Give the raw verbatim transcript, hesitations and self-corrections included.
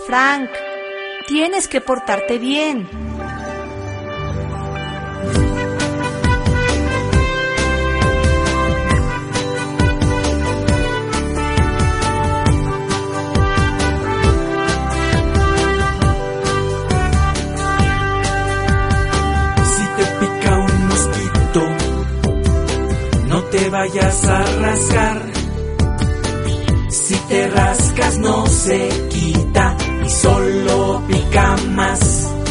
Frank, tienes que portarte bien. Si te pica un mosquito, no te vayas a rascar. Si te rascas no se quita y solo pica más.